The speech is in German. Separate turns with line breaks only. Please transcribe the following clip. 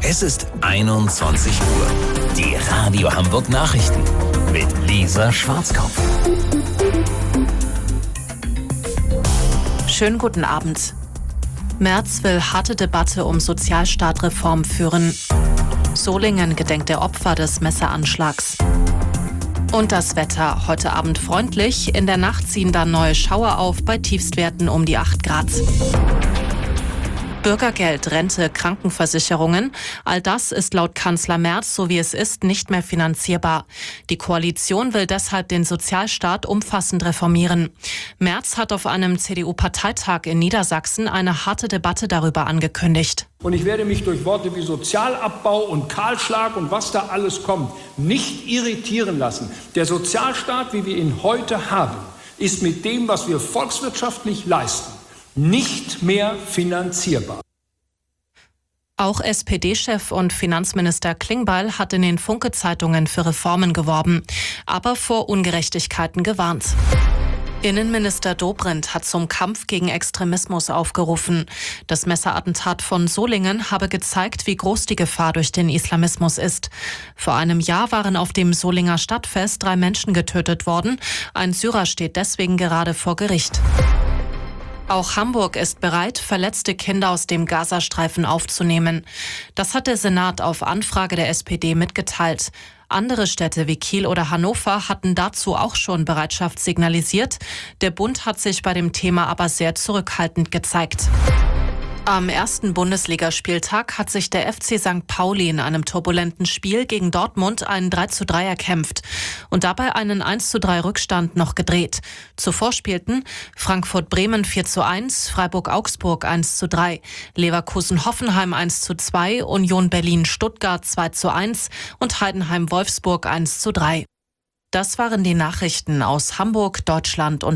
Es ist 21 Uhr. Die Radio Hamburg Nachrichten mit Lisa Schwarzkopf.
Schönen guten Abend. Merz will harte Debatte um Sozialstaatreform führen. Solingen gedenkt der Opfer des Messeranschlags. Und das Wetter. Heute Abend freundlich. In der Nacht ziehen dann neue Schauer auf bei Tiefstwerten um die 8 Grad. Bürgergeld, Rente, Krankenversicherungen, all das ist laut Kanzler Merz, so wie es ist, nicht mehr finanzierbar. Die Koalition will deshalb den Sozialstaat umfassend reformieren. Merz hat auf einem CDU-Parteitag in Niedersachsen eine harte Debatte darüber angekündigt.
Und ich werde mich durch Worte wie Sozialabbau und Kahlschlag und was da alles kommt, nicht irritieren lassen. Der Sozialstaat, wie wir ihn heute haben, ist mit dem, was wir volkswirtschaftlich leisten, nicht mehr finanzierbar.
Auch SPD-Chef und Finanzminister Klingbeil hat in den Funke-Zeitungen für Reformen geworben, aber vor Ungerechtigkeiten gewarnt. Innenminister Dobrindt hat zum Kampf gegen Extremismus aufgerufen. Das Messerattentat von Solingen habe gezeigt, wie groß die Gefahr durch den Islamismus ist. Vor einem Jahr waren auf dem Solinger Stadtfest 3 Menschen getötet worden. Ein Syrer steht deswegen gerade vor Gericht. Auch Hamburg ist bereit, verletzte Kinder aus dem Gazastreifen aufzunehmen. Das hat der Senat auf Anfrage der SPD mitgeteilt. Andere Städte wie Kiel oder Hannover hatten dazu auch schon Bereitschaft signalisiert. Der Bund hat sich bei dem Thema aber sehr zurückhaltend gezeigt. Am ersten Bundesligaspieltag hat sich der FC St. Pauli in einem turbulenten Spiel gegen Dortmund einen 3:3 erkämpft und dabei einen 1:3 Rückstand noch gedreht. Zuvor spielten Frankfurt-Bremen 4:1, Freiburg-Augsburg 1:3, Leverkusen-Hoffenheim 1:2, Union Berlin-Stuttgart 2:1 und Heidenheim-Wolfsburg 1:3. Das waren die Nachrichten aus Hamburg, Deutschland und